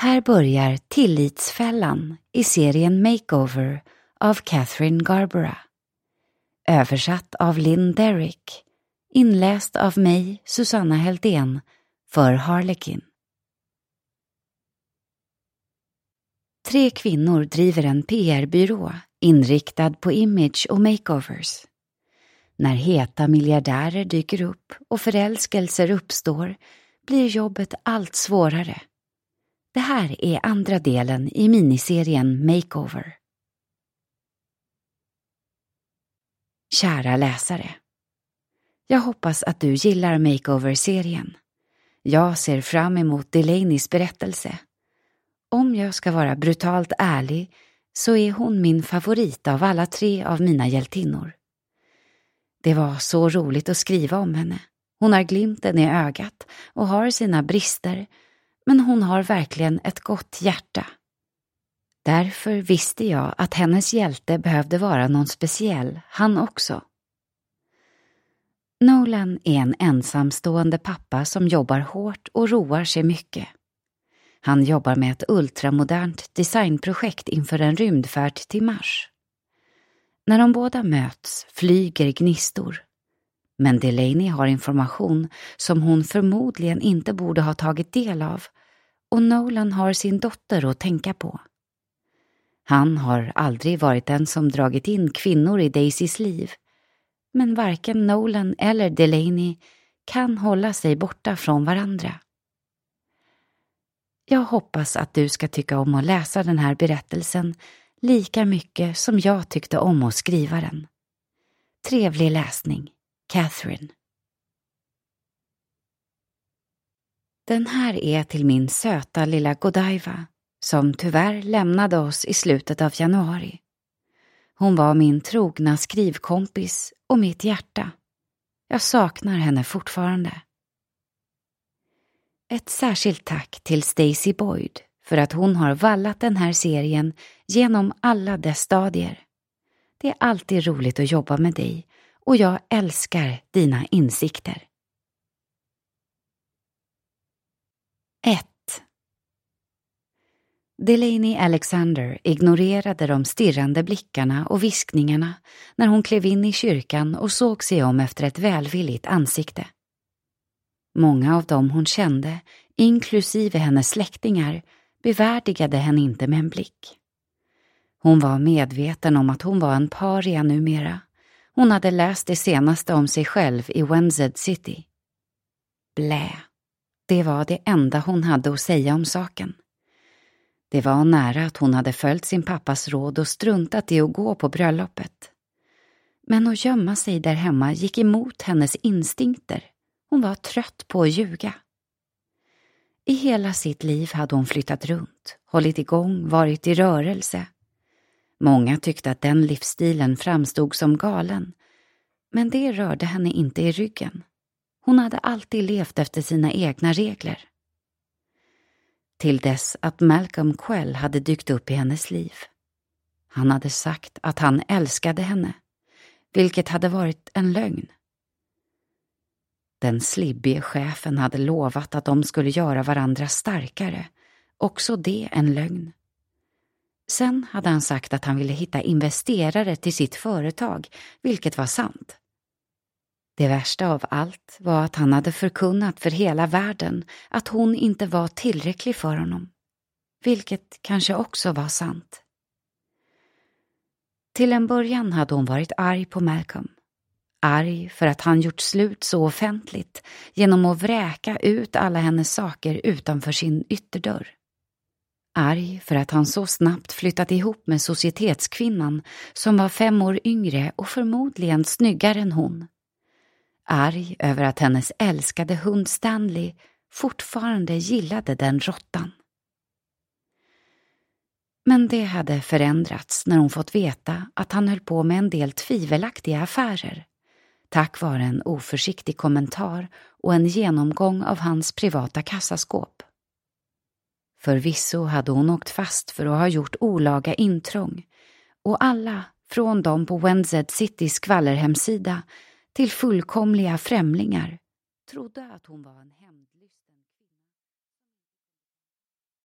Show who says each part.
Speaker 1: Här börjar Tillitsfällan i serien Makeover av Catherine Garbera. Översatt av Lynn Derrick. Inläst av mig, Susanna Heldén, för Harlequin. 3 kvinnor driver en PR-byrå inriktad på image och makeovers. När heta miljardärer dyker upp och förälskelser uppstår blir jobbet allt svårare. Det här är andra delen i miniserien Makeover. Kära läsare. Jag hoppas att du gillar Makeover-serien. Jag ser fram emot Delaneys berättelse. Om jag ska vara brutalt ärlig så är hon min favorit av alla 3 av mina hjältinnor. Det var så roligt att skriva om henne. Hon har glimten i ögat och har sina brister, men hon har verkligen ett gott hjärta. Därför visste jag att hennes hjälte behövde vara någon speciell, han också. Nolan är en ensamstående pappa som jobbar hårt och roar sig mycket. Han jobbar med ett ultramodernt designprojekt inför en rymdfärd till Mars. När de båda möts flyger gnistor. Men Delaney har information som hon förmodligen inte borde ha tagit del av, och Nolan har sin dotter att tänka på. Han har aldrig varit den som dragit in kvinnor i Daisys liv, men varken Nolan eller Delaney kan hålla sig borta från varandra. Jag hoppas att du ska tycka om att läsa den här berättelsen lika mycket som jag tyckte om att skriva den. Trevlig läsning, Catherine. Den här är till min söta lilla Godiva, som tyvärr lämnade oss i slutet av januari. Hon var min trogna skrivkompis och mitt hjärta. Jag saknar henne fortfarande. Ett särskilt tack till Stacy Boyd för att hon har vallat den här serien genom alla dess stadier. Det är alltid roligt att jobba med dig och jag älskar dina insikter. 1. Delaney Alexander ignorerade de stirrande blickarna och viskningarna när hon klev in i kyrkan och såg sig om efter ett välvilligt ansikte. Många av dem hon kände, inklusive hennes släktingar, bevärdigade henne inte med en blick. Hon var medveten om att hon var en paria numera. Hon hade läst det senaste om sig själv i Wenzed City. Blä. Det var det enda hon hade att säga om saken. Det var nära att hon hade följt sin pappas råd och struntat i att gå på bröllopet. Men att gömma sig där hemma gick emot hennes instinkter. Hon var trött på att ljuga. I hela sitt liv hade hon flyttat runt, hållit igång, varit i rörelse. Många tyckte att den livsstilen framstod som galen, men det rörde henne inte i ryggen. Hon hade alltid levt efter sina egna regler. Till dess att Malcolm Quell hade dykt upp i hennes liv. Han hade sagt att han älskade henne, vilket hade varit en lögn. Den slibbige chefen hade lovat att de skulle göra varandra starkare, också det en lögn. Sen hade han sagt att han ville hitta investerare till sitt företag, vilket var sant. Det värsta av allt var att han hade förkunnat för hela världen att hon inte var tillräcklig för honom, vilket kanske också var sant. Till en början hade hon varit arg på Malcolm. Arg för att han gjort slut så offentligt genom att vräka ut alla hennes saker utanför sin ytterdörr. Arg för att han så snabbt flyttat ihop med societetskvinnan som var 5 år yngre och förmodligen snyggare än hon. Arg över att hennes älskade hund Stanley fortfarande gillade den råttan. Men det hade förändrats när hon fått veta att han höll på med en del tvivelaktiga affärer, tack vare en oförsiktig kommentar och en genomgång av hans privata kassaskåp. Förvisso hade hon åkt fast för att ha gjort olaga intrång, och alla, från dem på Wenzed Citys skvallerhemsida till fullkomliga främlingar, trodde att hon var en hämndlysten.